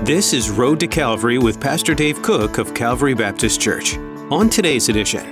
This is Road to Calvary with Pastor Dave Cook of Calvary Baptist Church. On today's edition.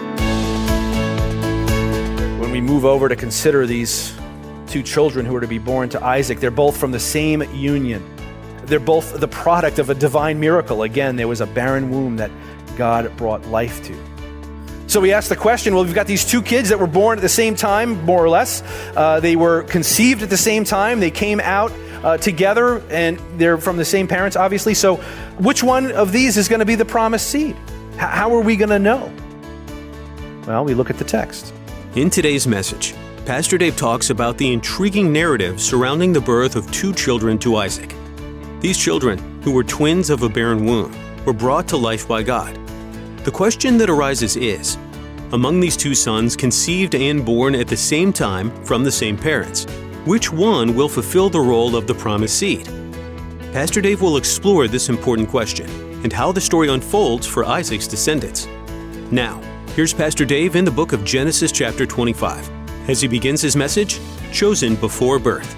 When we move over to consider these two children who are to be born to Isaac, they're both from the same union. They're both the product of a divine miracle. Again, there was a barren womb that God brought life to. So we ask the question, well, we've got these two kids that were born at the same time, more or less. They were conceived at the same time. They came out together, and they're from the same parents, obviously. So which one of these is going to be the promised seed? How are we going to know? Well, we look at the text. In today's message, Pastor Dave talks about the intriguing narrative surrounding the birth of two children to Isaac. These children, who were twins of a barren womb, were brought to life by God. The question that arises is, among these two sons conceived and born at the same time from the same parents, which one will fulfill the role of the promised seed? Pastor Dave will explore this important question and how the story unfolds for Isaac's descendants. Now, here's Pastor Dave in the book of Genesis chapter 25, as he begins his message, Chosen Before Birth.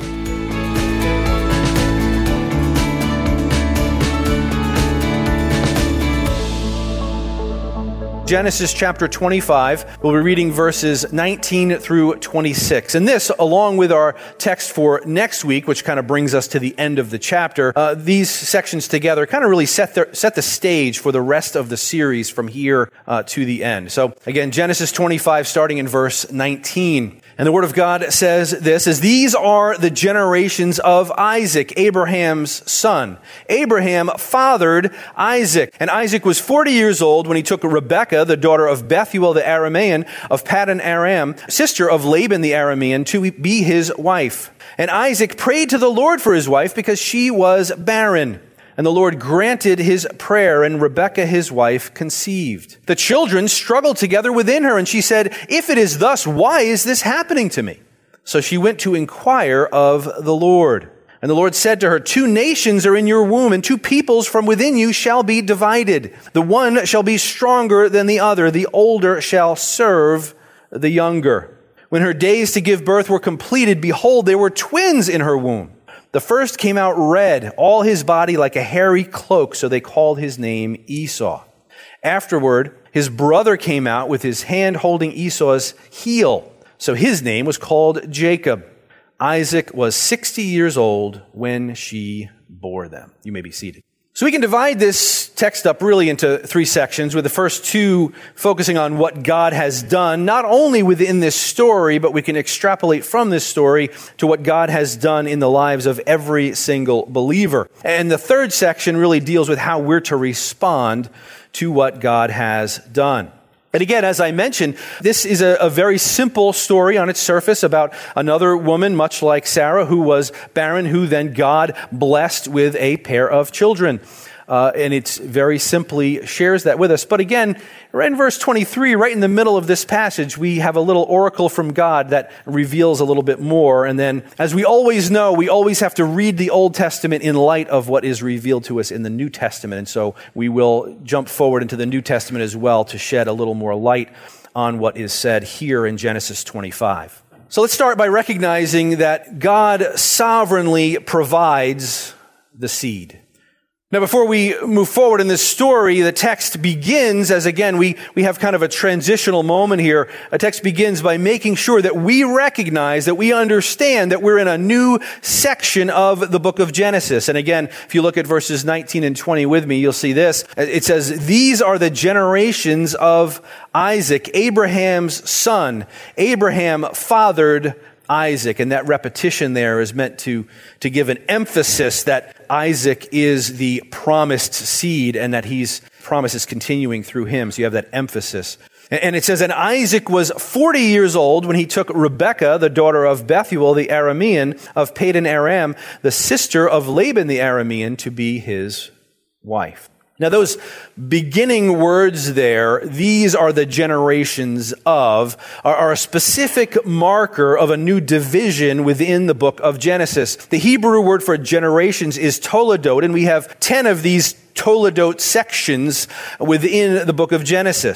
Genesis chapter 25, we'll be reading verses 19 through 26. And this, along with our text for next week, which kind of brings us to the end of the chapter, these sections together kind of really set the stage for the rest of the series from here to the end. So again, Genesis 25, starting in verse 19. And the Word of God says this, as these are the generations of Isaac, Abraham's son. Abraham fathered Isaac, and Isaac was 40 years old when he took Rebekah, the daughter of Bethuel the Aramean of Paddan Aram, sister of Laban the Aramean, to be his wife. And Isaac prayed to the Lord for his wife because she was barren. And the Lord granted his prayer, and Rebekah, his wife, conceived. The children struggled together within her, and she said, if it is thus, why is this happening to me? So she went to inquire of the Lord. And the Lord said to her, 2 nations are in your womb, and 2 peoples from within you shall be divided. The one shall be stronger than the other. The older shall serve the younger. When her days to give birth were completed, behold, there were twins in her womb. The first came out red, all his body like a hairy cloak, so they called his name Esau. Afterward, his brother came out with his hand holding Esau's heel, so his name was called Jacob. Isaac was 60 years old when she bore them. You may be seated. So we can divide this text up really into 3 sections, with the first 2 focusing on what God has done, not only within this story, but we can extrapolate from this story to what God has done in the lives of every single believer. And the 3rd section really deals with how we're to respond to what God has done. And again, as I mentioned, this is a very simple story on its surface about another woman, much like Sarah, who was barren, who then God blessed with a pair of children. And it very simply shares that with us. But again, right in verse 23, right in the middle of this passage, we have a little oracle from God that reveals a little bit more. And then, as we always know, we always have to read the Old Testament in light of what is revealed to us in the New Testament. And so we will jump forward into the New Testament as well to shed a little more light on what is said here in Genesis 25. So let's start by recognizing that God sovereignly provides the seed. Now, before we move forward in this story, the text begins, as again, we have kind of a transitional moment here. A text begins by making sure that we recognize, that we understand that we're in a new section of the book of Genesis. And again, if you look at verses 19 and 20 with me, you'll see this. It says, these are the generations of Isaac, Abraham's son. Abraham fathered Isaac, and that repetition there is meant to give an emphasis that Isaac is the promised seed and that his promise is continuing through him. So you have that emphasis. And it says, and Isaac was 40 years old when he took Rebekah, the daughter of Bethuel the Aramean of Paddan Aram, the sister of Laban the Aramean, to be his wife. Now, those beginning words there, these are the generations of, are a specific marker of a new division within the book of Genesis. The Hebrew word for generations is toledot, and we have 10 of these toledot sections within the book of Genesis.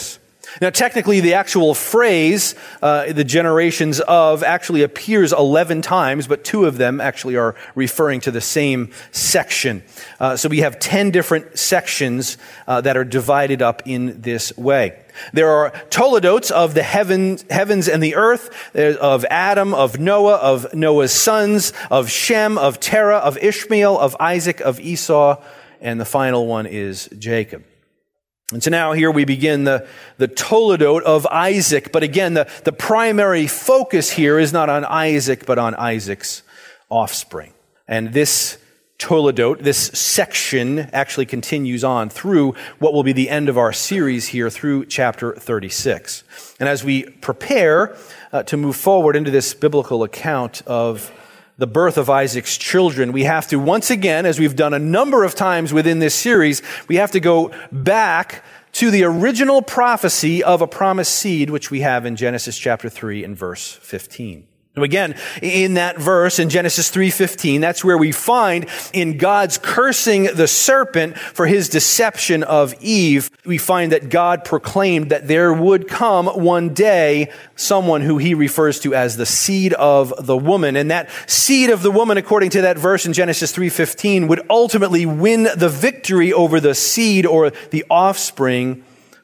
Now, technically, the actual phrase, the generations of, actually appears 11 times, but 2 of them actually are referring to the same section. So we have 10 different sections that are divided up in this way. There are toledotes of the heavens and the earth, of Adam, of Noah's sons, of Shem, of Terah, of Ishmael, of Isaac, of Esau, and the final one is Jacob. And so now here we begin the toledote of Isaac. But again, the primary focus here is not on Isaac, but on Isaac's offspring. And this toledote, this section, actually continues on through what will be the end of our series here through chapter 36. And as we prepare to move forward into this biblical account of the birth of Isaac's children, we have to once again, as we've done a number of times within this series, we have to go back to the original prophecy of a promised seed, which we have in Genesis chapter 3 and verse 15. So again, in that verse, in Genesis 3:15, that's where we find in God's cursing the serpent for his deception of Eve, we find that God proclaimed that there would come one day someone who he refers to as the seed of the woman. And that seed of the woman, according to that verse in Genesis 3:15, would ultimately win the victory over the seed or the offspring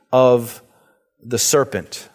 of the serpent.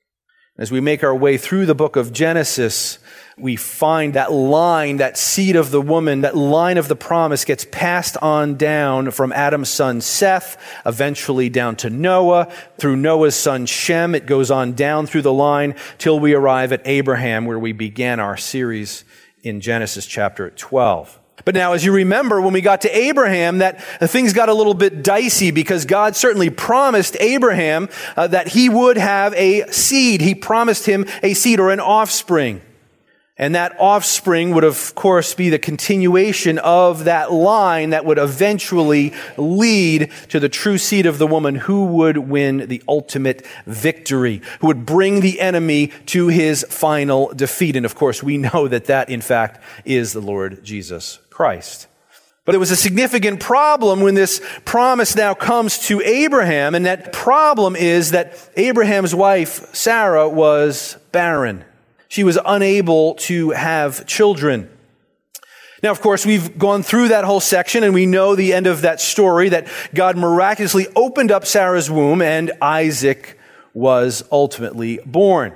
As we make our way through the book of Genesis, we find that line, that seed of the woman, that line of the promise gets passed on down from Adam's son Seth, eventually down to Noah. Through Noah's son Shem, it goes on down through the line till we arrive at Abraham, where we began our series in Genesis chapter 12. But now, as you remember, when we got to Abraham, that things got a little bit dicey because God certainly promised Abraham that he would have a seed. He promised him a seed or an offspring. And that offspring would, of course, be the continuation of that line that would eventually lead to the true seed of the woman who would win the ultimate victory, who would bring the enemy to his final defeat. And of course, we know that in fact, is the Lord Jesus Christ. But it was a significant problem when this promise now comes to Abraham, and that problem is that Abraham's wife, Sarah, was barren. She was unable to have children. Now, of course, we've gone through that whole section, and we know the end of that story, that God miraculously opened up Sarah's womb, and Isaac was ultimately born.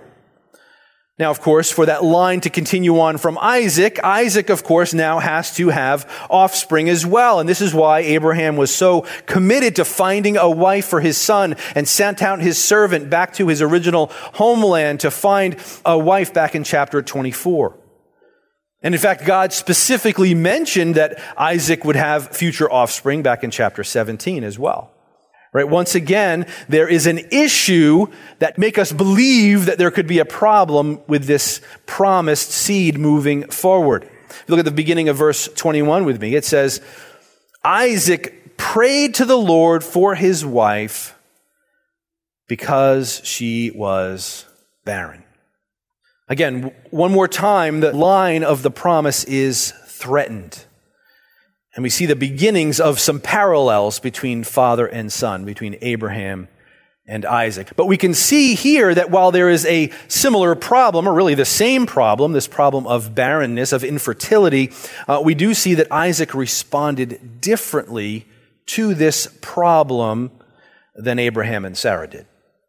Now, of course, for that line to continue on from Isaac, of course, now has to have offspring as well. And this is why Abraham was so committed to finding a wife for his son and sent out his servant back to his original homeland to find a wife back in chapter 24. And in fact, God specifically mentioned that Isaac would have future offspring back in chapter 17 as well. Right? Once again, there is an issue that make us believe that there could be a problem with this promised seed moving forward. If you look at the beginning of verse 21 with me, it says, Isaac prayed to the Lord for his wife because she was barren. Again, one more time, the line of the promise is threatened. And we see the beginnings of some parallels between father and son, between Abraham and Isaac. But we can see here that while there is a similar problem, or really the same problem, this problem of barrenness, of infertility, we do see that Isaac responded differently to this problem than Abraham and Sarah did.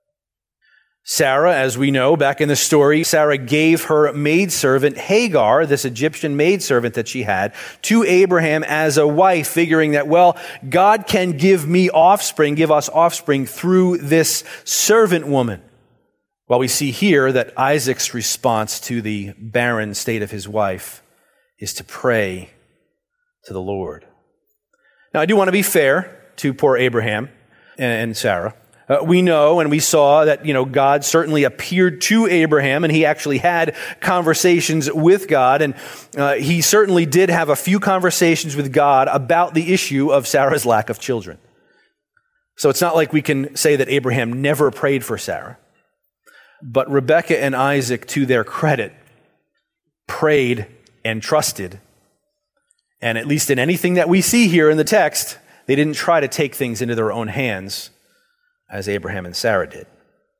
Sarah, as we know, back in the story, Sarah gave her maidservant Hagar, this Egyptian maidservant that she had, to Abraham as a wife, figuring that, well, God can give me offspring, give us offspring through this servant woman. Well, we see here that Isaac's response to the barren state of his wife is to pray to the Lord. Now, I do want to be fair to poor Abraham and Sarah. We know and we saw that, God certainly appeared to Abraham, and he actually had conversations with God, and he certainly did have a few conversations with God about the issue of Sarah's lack of children. So it's not like we can say that Abraham never prayed for Sarah. But Rebekah and Isaac, to their credit, prayed and trusted. And at least in anything that we see here in the text, they didn't try to take things into their own hands, as Abraham and Sarah did.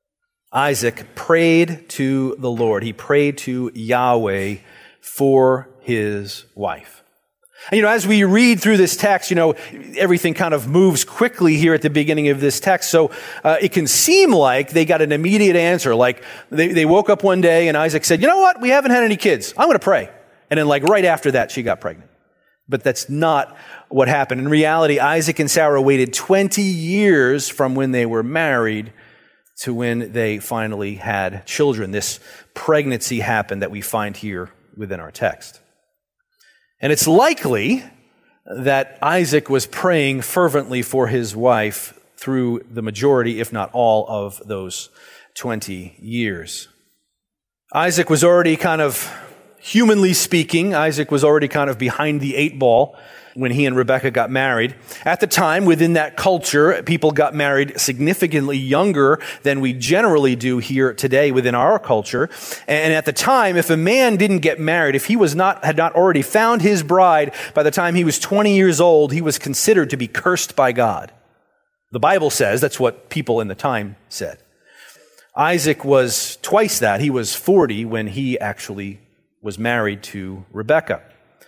Isaac prayed to the Lord. He prayed to Yahweh for his wife. And, as we read through this text, everything kind of moves quickly here at the beginning of this text. So it can seem like they got an immediate answer. Like they woke up one day and Isaac said, you know what? We haven't had any kids. I'm going to pray. And then right after that, she got pregnant. But that's not what happened. In reality, Isaac and Sarah waited 20 years from when they were married to when they finally had children. This pregnancy happened that we find here within our text. And it's likely that Isaac was praying fervently for his wife through the majority, if not all, of those 20 years. Isaac was already humanly speaking, Isaac was already behind the 8 ball when he and Rebekah got married. At the time, within that culture, people got married significantly younger than we generally do here today within our culture. And at the time, if a man didn't get married, if he had not already found his bride by the time he was 20 years old, he was considered to be cursed by God. The Bible says that's what people in the time said. Isaac was twice that. He was 40 when he actually was married to Rebekah.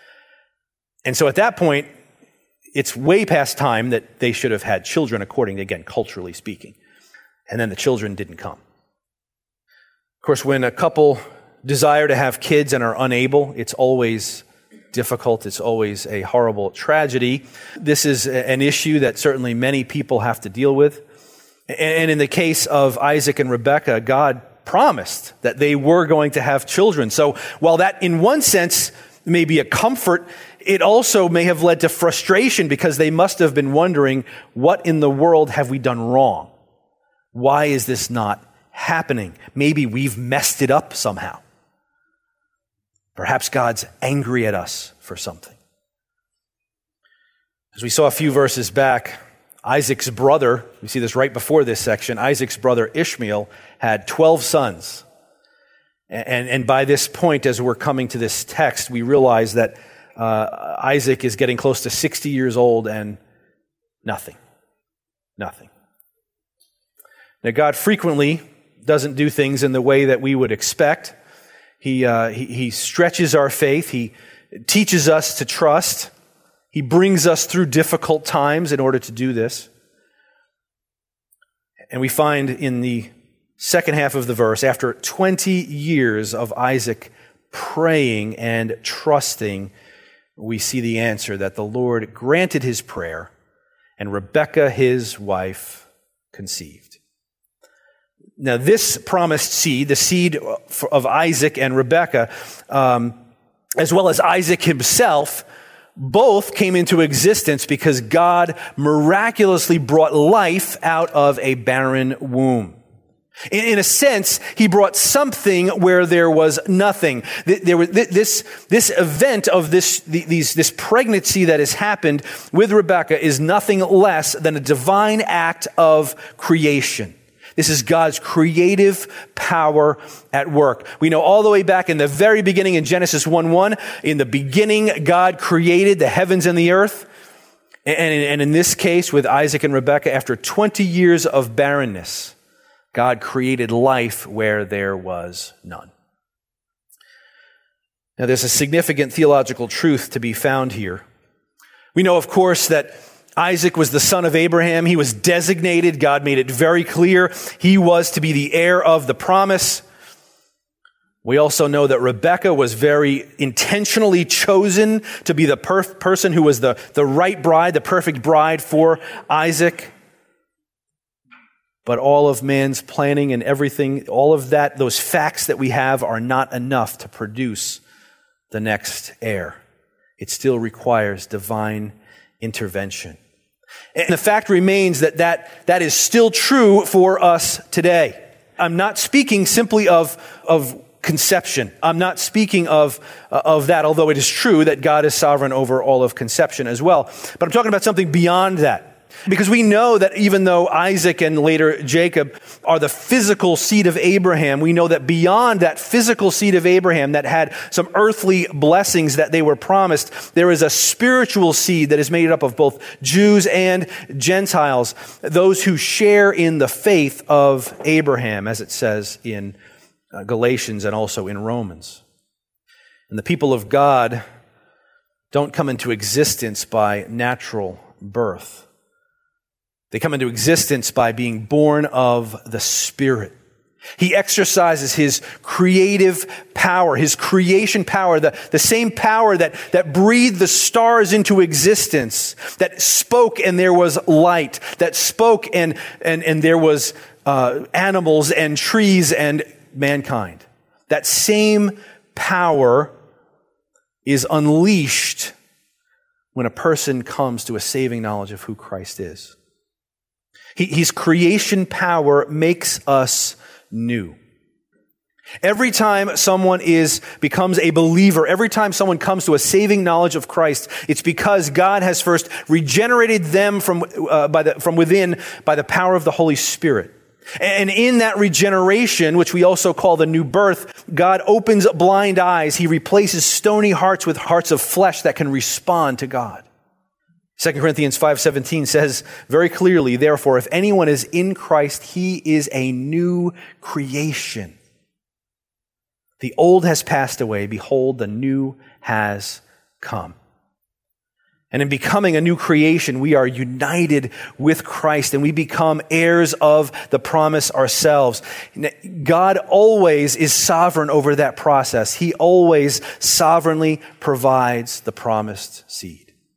And so at that point, it's way past time that they should have had children, according, again, culturally speaking. And then the children didn't come. Of course, when a couple desire to have kids and are unable, it's always difficult. It's always a horrible tragedy. This is an issue that certainly many people have to deal with. And in the case of Isaac and Rebekah, God promised that they were going to have children. So while that in one sense may be a comfort, it also may have led to frustration because they must have been wondering, what in the world have we done wrong? Why is this not happening? Maybe we've messed it up somehow. Perhaps God's angry at us for something. As we saw a few verses back, Isaac's brother, we see this right before this section, Isaac's brother Ishmael had 12 sons. And by this point, as we're coming to this text, we realize that Isaac is getting close to 60 years old and nothing. Now, God frequently doesn't do things in the way that we would expect. He stretches our faith. He teaches us to trust. He brings us through difficult times in order to do this. And we find in the second half of the verse, after 20 years of Isaac praying and trusting, we see the answer that the Lord granted his prayer, and Rebekah, his wife, conceived. Now, this promised seed, the seed of Isaac and Rebekah, as well as Isaac himself, both came into existence because God miraculously brought life out of a barren womb. In a sense, he brought something where there was nothing. There was this event of this pregnancy that has happened with Rebekah is nothing less than a divine act of creation. This is God's creative power at work. We know all the way back in the very beginning in Genesis 1:1, in the beginning, God created the heavens and the earth. And in this case, with Isaac and Rebekah, after 20 years of barrenness, God created life where there was none. Now, there's a significant theological truth to be found here. We know, of course, that Isaac was the son of Abraham. He was designated. God made it very clear he was to be the heir of the promise. We also know that Rebekah was very intentionally chosen to be the person who was the right bride, the perfect bride for Isaac. But all of man's planning and everything, all of that, those facts that we have are not enough to produce the next heir. It still requires divine intervention. And the fact remains that is still true for us today. I'm not speaking simply of conception. I'm not speaking of that, although it is true that God is sovereign over all of conception as well. But I'm talking about something beyond that. Because we know that even though Isaac and later Jacob are the physical seed of Abraham, we know that beyond that physical seed of Abraham that had some earthly blessings that they were promised, there is a spiritual seed that is made up of both Jews and Gentiles, those who share in the faith of Abraham, as it says in Galatians and also in Romans. And the people of God don't come into existence by natural birth. They come into existence by being born of the Spirit. He exercises his creative power, his creation power, the same power that breathed the stars into existence, that spoke and there was light, that spoke and there was animals and trees and mankind. That same power is unleashed when a person comes to a saving knowledge of who Christ is. His creation power makes us new. Every time someone becomes a believer, every time someone comes to a saving knowledge of Christ, it's because God has first regenerated them from within by the power of the Holy Spirit. And in that regeneration, which we also call the new birth, God opens blind eyes. He replaces stony hearts with hearts of flesh that can respond to God. 2 Corinthians 5:17 says very clearly, therefore, if anyone is in Christ, he is a new creation. The old has passed away. Behold, the new has come. And in becoming a new creation, we are united with Christ and we become heirs of the promise ourselves. God always is sovereign over that process. He always sovereignly provides the promised seed.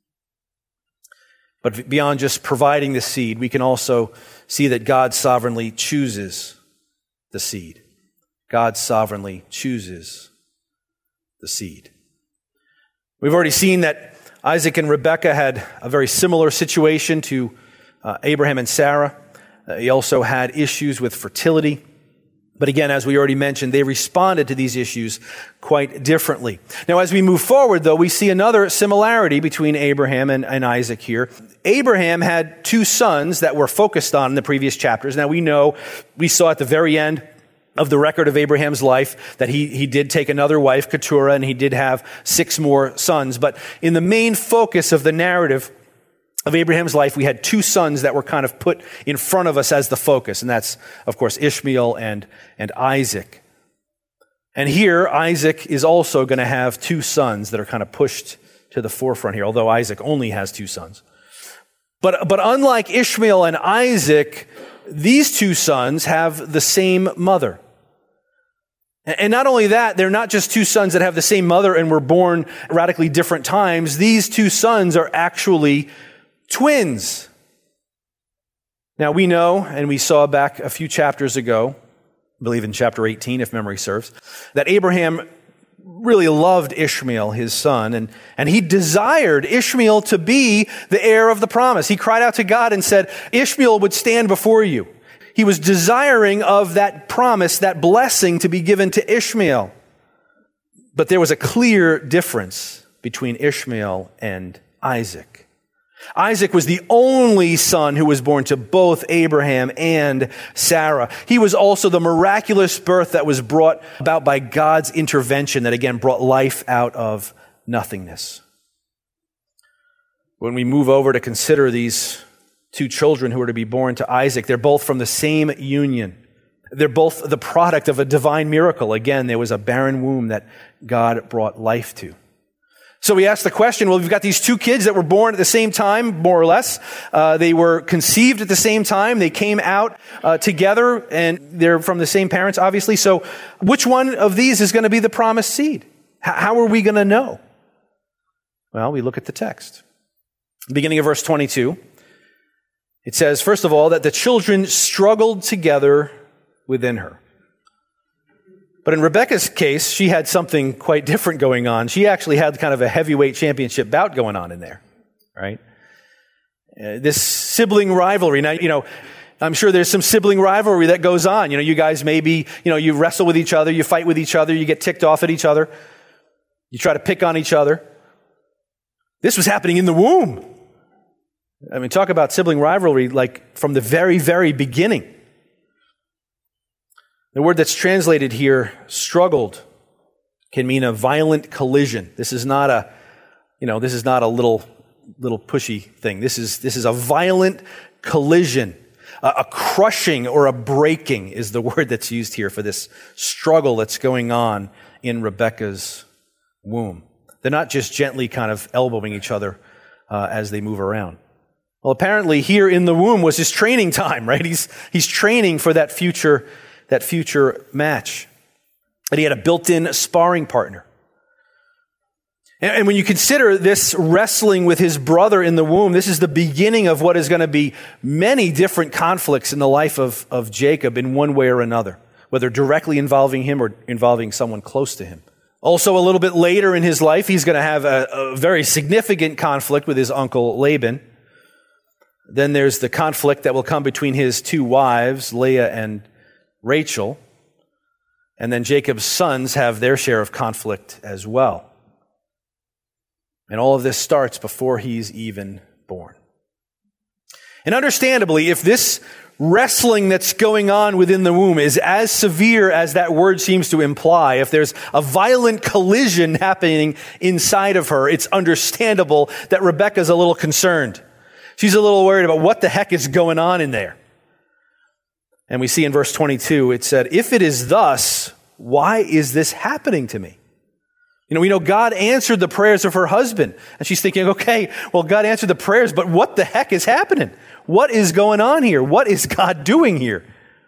But beyond just providing the seed, we can also see that God sovereignly chooses the seed. God sovereignly chooses the seed. We've already seen that Isaac and Rebekah had a very similar situation to Abraham and Sarah. They also had issues with fertility. But again, as we already mentioned, they responded to these issues quite differently. Now, as we move forward, though, we see another similarity between Abraham and Isaac here. Abraham had two sons that were focused on in the previous chapters. Now, we saw at the very end of the record of Abraham's life that he did take another wife, Keturah, and he did have 6 more sons. But in the main focus of the narrative of Abraham's life, we had 2 sons that were kind of put in front of us as the focus. And that's, of course, Ishmael and Isaac. And here, Isaac is also going to have 2 sons that are kind of pushed to the forefront here, although Isaac only has 2 sons. But unlike Ishmael and Isaac, these 2 sons have the same mother. And not only that, they're not just 2 sons that have the same mother and were born radically different times. These 2 sons are actually twins. Now we know, and we saw back a few chapters ago, I believe in chapter 18, if memory serves, that Abraham really loved Ishmael, his son, and he desired Ishmael to be the heir of the promise. He cried out to God and said, Ishmael would stand before you. He was desiring of that promise, that blessing to be given to Ishmael. But there was a clear difference between Ishmael and Isaac. Isaac was the only son who was born to both Abraham and Sarah. He was also the miraculous birth that was brought about by God's intervention that again brought life out of nothingness. When we move over to consider these 2 children who are to be born to Isaac, they're both from the same union. They're both the product of a divine miracle. Again, there was a barren womb that God brought life to. So we ask the question, well, we've got these 2 kids that were born at the same time, more or less. They were conceived at the same time. They came out together, and they're from the same parents, obviously. So which one of these is going to be the promised seed? How are we going to know? Well, we look at the text. Beginning of verse 22, it says, first of all, that the children struggled together within her. But in Rebekah's case, she had something quite different going on. She actually had kind of a heavyweight championship bout going on in there, right? This sibling rivalry. Now, I'm sure there's some sibling rivalry that goes on. You guys maybe, you wrestle with each other, you fight with each other, you get ticked off at each other, you try to pick on each other. This was happening in the womb. I mean, talk about sibling rivalry like from the very, very beginning. The word that's translated here, struggled, can mean a violent collision. This is not a little pushy thing. This is a violent collision. A crushing or a breaking is the word that's used here for this struggle that's going on in Rebekah's womb. They're not just gently kind of elbowing each other as they move around. Well, apparently here in the womb was his training time, right? He's training for that future match. And he had a built-in sparring partner. And when you consider this wrestling with his brother in the womb, this is the beginning of what is going to be many different conflicts in the life of Jacob in one way or another, whether directly involving him or involving someone close to him. Also, a little bit later in his life, he's going to have a very significant conflict with his uncle Laban. Then there's the conflict that will come between his two wives, Leah and Rachel. And then Jacob's sons have their share of conflict as well. And all of this starts before he's even born. And understandably, if this wrestling that's going on within the womb is as severe as that word seems to imply, if there's a violent collision happening inside of her, it's understandable that Rebekah's a little concerned. She's a little worried about what the heck is going on in there. And we see in verse 22, it said, "If it is thus, why is this happening to me?" We know God answered the prayers of her husband. And she's thinking, okay, well, God answered the prayers, but what the heck is happening? What is going on here? What is God doing here?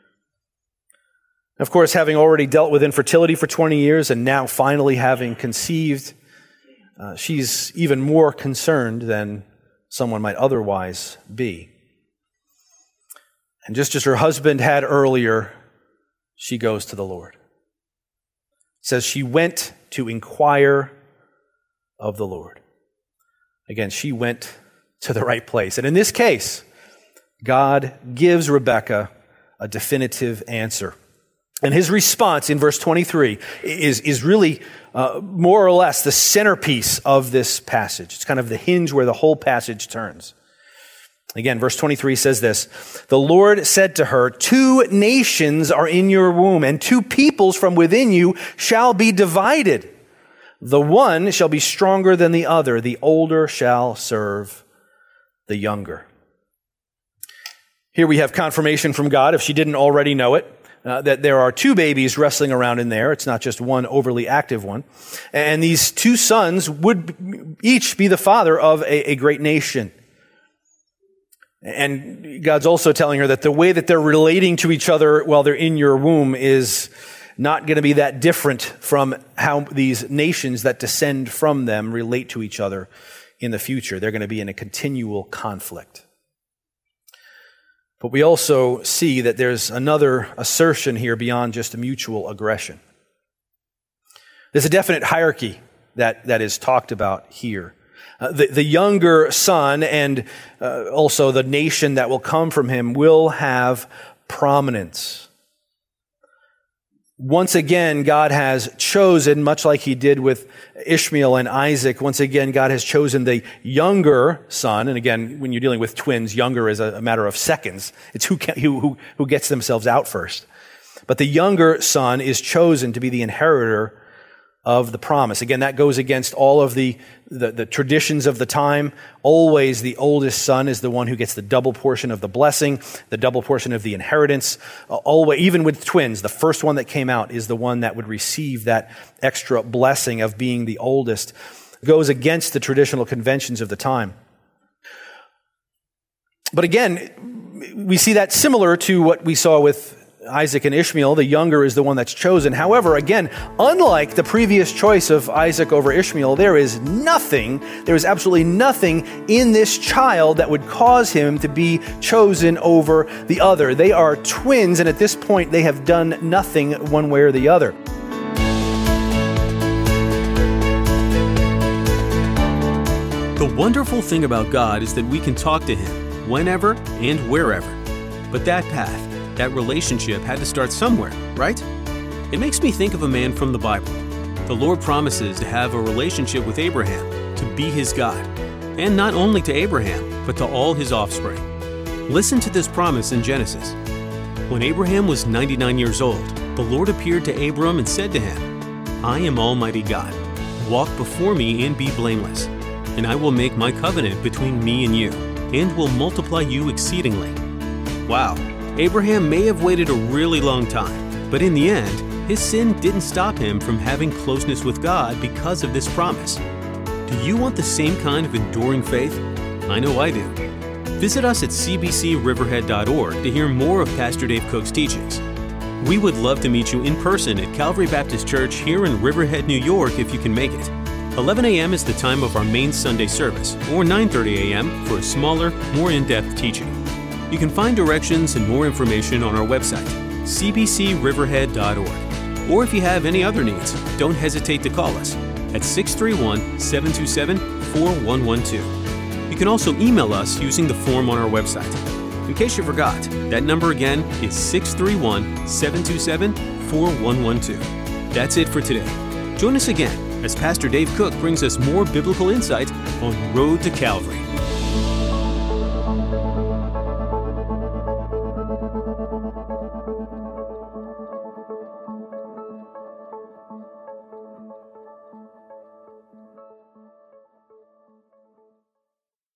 Of course, having already dealt with infertility for 20 years and now finally having conceived, she's even more concerned than someone might otherwise be. And just as her husband had earlier, she goes to the Lord. It says she went to inquire of the Lord. Again, she went to the right place. And in this case, God gives Rebekah a definitive answer. And his response in verse 23 is really more or less the centerpiece of this passage. It's kind of the hinge where the whole passage turns. Again, verse 23 says this, "The Lord said to her, 2 nations are in your womb, and 2 peoples from within you shall be divided. The one shall be stronger than the other. The older shall serve the younger." Here we have confirmation from God, if she didn't already know it, that there are 2 babies wrestling around in there. It's not just one overly active one. And these 2 sons would each be the father of a great nation. And God's also telling her that the way that they're relating to each other while they're in your womb is not going to be that different from how these nations that descend from them relate to each other in the future. They're going to be in a continual conflict. But we also see that there's another assertion here beyond just a mutual aggression. There's a definite hierarchy that is talked about here. The younger son and also the nation that will come from him will have prominence. Once again, God has chosen, much like he did with Ishmael and Isaac, once again, God has chosen the younger son. And again, when you're dealing with twins, younger is a matter of seconds. It's who gets themselves out first. But the younger son is chosen to be the inheritor of the promise. Again, that goes against all of the traditions of the time. Always the oldest son is the one who gets the double portion of the blessing, the double portion of the inheritance. Always, even with twins, the first one that came out is the one that would receive that extra blessing of being the oldest. It goes against the traditional conventions of the time. But again, we see that similar to what we saw with Isaac and Ishmael. The younger is the one that's chosen. However, again, unlike the previous choice of Isaac over Ishmael, there is absolutely nothing in this child that would cause him to be chosen over the other. They are twins, and at this point, they have done nothing one way or the other. The wonderful thing about God is that we can talk to him whenever and wherever. But that path, that relationship had to start somewhere, right? It makes me think of a man from the Bible. The Lord promises to have a relationship with Abraham, to be his God. and not only to Abraham, but to all his offspring. Listen to this promise in Genesis. When Abraham was 99 years old, the Lord appeared to Abram and said to him, I am Almighty God. Walk before me and be blameless, and I will make my covenant between me and you, and will multiply you exceedingly. Wow, Abraham may have waited a really long time, but in the end, his sin didn't stop him from having closeness with God because of this promise. Do you want the same kind of enduring faith? I know I do. Visit us at cbcriverhead.org to hear more of Pastor Dave Cook's teachings. We would love to meet you in person at Calvary Baptist Church here in Riverhead, New York if you can make it. 11 a.m. is the time of our main Sunday service, or 9:30 a.m. for a smaller, more in-depth teaching. You can find directions and more information on our website, cbcriverhead.org. Or if you have any other needs, don't hesitate to call us at 631-727-4112. You can also email us using the form on our website. In case you forgot, that number again is 631-727-4112. That's it for today. Join us again as Pastor Dave Cook brings us more biblical insight on the road to Calvary.